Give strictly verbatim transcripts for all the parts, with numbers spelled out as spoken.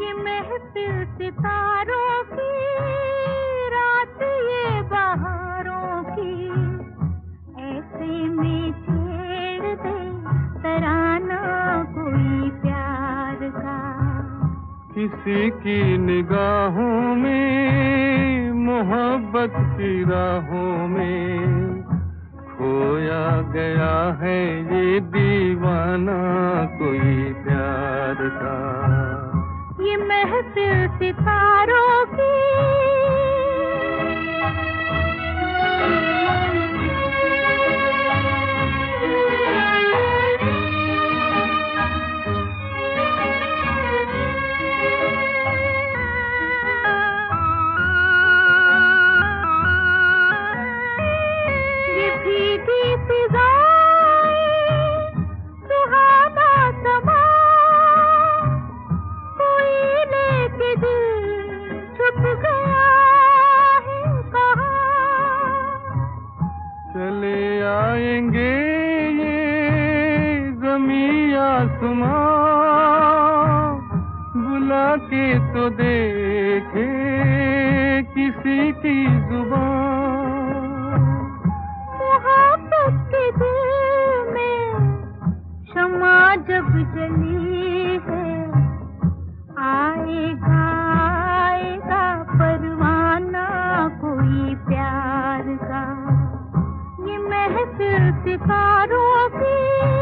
ये महफिल सितारों की, रात ये बहारों की, ऐसे में छेड़ दे तराना कोई प्यार का। किसी की निगाहों में, मोहब्बत की राहों में खोया गया है ये दीवाना कोई प्यार का। ये महफिल सितारों की, ये भीगी फिजाएं, सुहाना समा, कोई लेके दिल छुप गया है कहाँ। चले आएंगे ये ज़मीं आसमां, बुला के तो देखे किसी की जुबान। मोहब्बत के दिल में शमा जब जली है, आएगा आएगा परवाना कोई प्यार का। ये महफिल सितारों की,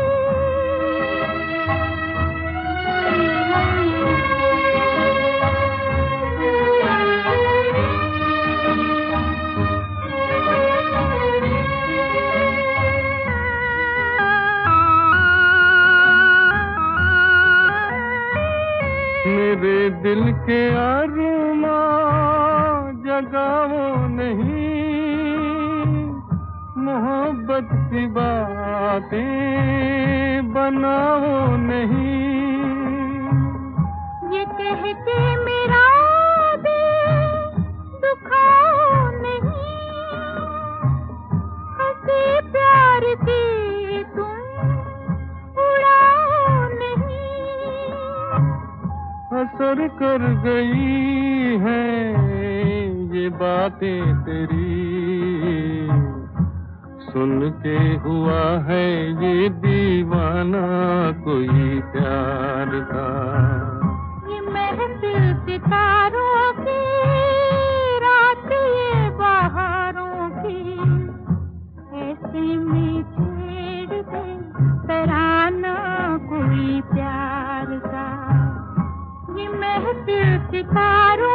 मेरे दिल के अरुमा जगाओ नहीं, मोहब्बत की बातें बनाओ नहीं। ये कह के मेरा दिल दुखाओ नहीं, हंसी प्यार की तुम उड़ाओ नहीं। असर कर गई हैं ये बातें तेरी, सुन के हुआ है ये दीवाना कोई प्यार का। ये महफिल सितारों की, रात ये बहारों की, ऐसे में छेड़ दे तराना कोई प्यार का। ये महफिल सितारों